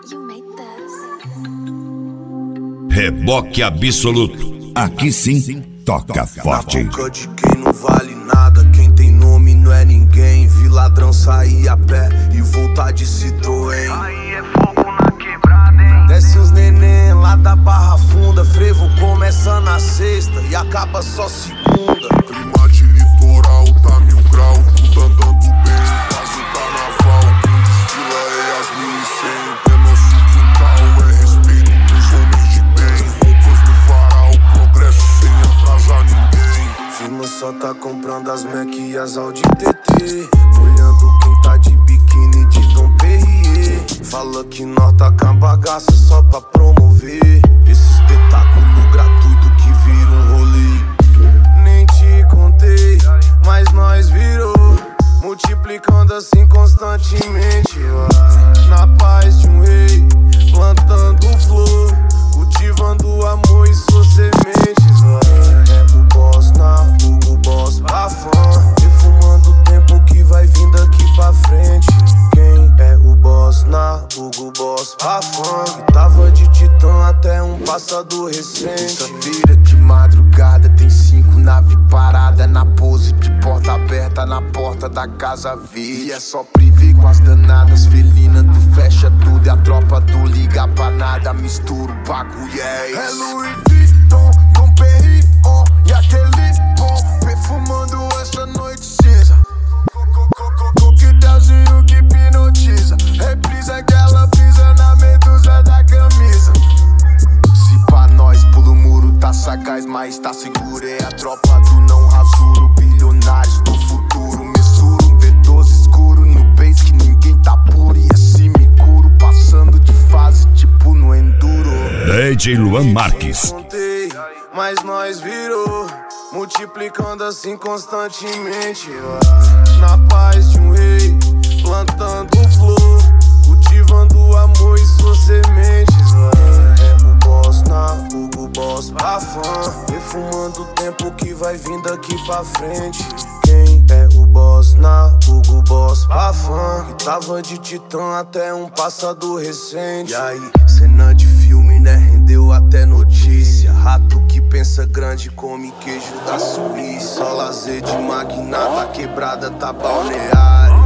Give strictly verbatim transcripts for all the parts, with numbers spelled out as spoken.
Reboque absoluto. Aqui sim, toca forte. Na boca de quem não vale nada, quem tem nome não é ninguém. Vi ladrão sair a pé e voltar de Citroën. Aí é fogo na quebrada, hein? Desce os neném lá da Barra Funda. Frevo começa na sexta e acaba só segunda. Clima de litoral, tá mil grau, tudo andando bem. Quase o carnaval, quem desfila é as mil e cem. É nosso quintal, é respeito pros homens de bem. Roupas no varal, progresso sem atrasar ninguém. Firma só tá comprando as Mac e as Audi T T. Olhando quem tá de biquíni de Dom Perrier. Fala que nós tá com a bagaça só pra promover esse espetáculo gratuito que vira um rolê. Nem te contei, mas nós virou, multiplicando assim constantemente. Vai. Na paz de um rei, plantando flor, cultivando amor e suas sementes. Vai. É o boss na Hugo Boss Bafan, defumando o tempo que vai vindo aqui pra frente. Quem é o boss na Hugo Boss Bafan? Que tava de titã até um passado recente. Terça-feira de madrugada tem cinco nave parada na pose de porta aberta na porta da casa verde. E é só privê com as danadas felina do fecha tudo e a tropa do liga pra nada mistura o bagulho é isso. É Louis Vuitton, Dom Perignon e aquele bom perfumando essa noite cinza. Coquetelzinho que hipnotiza, reprisa aquela brisa na medusa da camisa. Se pra nós pulo o muro tá sagaz, mas tá seguro. É a tropa do não rasuro, bilionários do futuro. Messuro, um V doze escuro no base que ninguém tá puro. E assim me curo, passando de fase tipo no enduro. D J Luan Marques. Contei, mas nós virou, multiplicando assim constantemente. Vai. Na paz de um rei, plantando flor, cultivando amor e suas sementes. Vai. É o boss na Hugo Boss Bafan, defumando o tempo que vai vindo aqui pra frente. Quem é o boss na Hugo Boss Bafan? Que tava de titã até um passado recente. E aí, cena de filme, né? Rendeu até notícia. Rato que pensa grande come queijo da Suíça. Só lazer de magnata, quebrada tá balneário.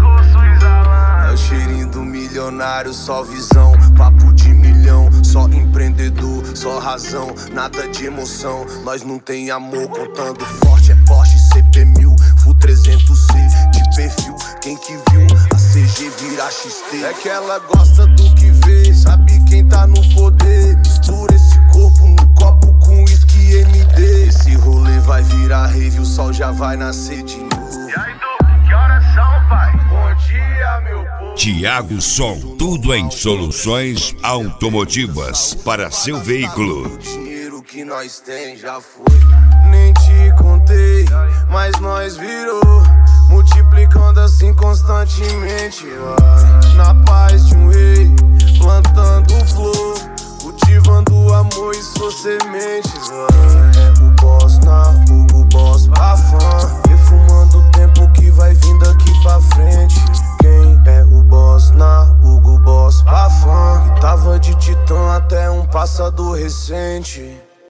É o cheirinho do milionário, só visão, papo de milhão, só empreendedor, só razão, nada de emoção. Nós não tem amor, contando forte, é Porsche C P mil, Full trezentos C de perfil. Quem que viu a C G virar X T? É que ela gosta do que vê, sabe quem tá no poder. Mistura esse corpo no copo com whisky M D. Esse rolê vai virar rave, o sol já vai nascer de novo. E aí, Du, que horas são, pai? Bom dia, meu povo. Tiago Som, tudo em soluções automotivas para seu veículo. O dinheiro que nós tem já foi. Nem te contei, mas nós virou, multiplicando assim constantemente. Vai. Na paz de um rei, plantando flor, cultivando amor e suas sementes. Vai. É o boss na Hugo Boss Bafan, defumando o tempo que vai vindo aqui pra frente. Quem é o boss na Hugo Boss Bafan? Que tava de titã até um passado recente.